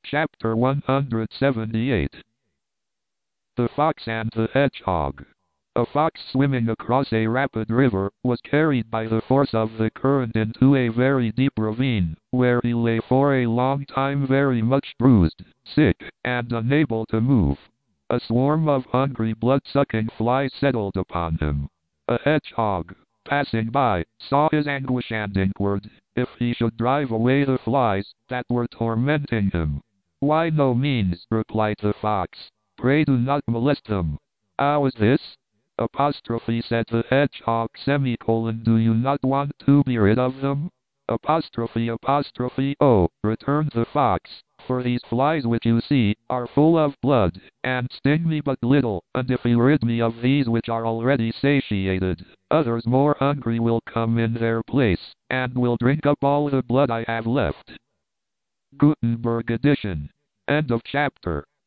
Chapter 178. The Fox and the Hedgehog. A fox swimming across a rapid river was carried by the force of the current into a very deep ravine, where he lay for a long time very much bruised, sick, and unable to move. A swarm of hungry blood-sucking flies settled upon him. A hedgehog, passing by, saw his anguish and inquired if he should drive away the flies that were tormenting him. "Why, no means," replied the fox. "Pray do not molest them." "How is this?" Said the hedgehog, "Do you not want to be rid of them?" "Oh," returned the fox, "for these flies which you see are full of blood, and sting me but little, and if you rid me of these which are already satiated, others more hungry will come in their place, and will drink up all the blood I have left." Gutenberg edition. End of chapter.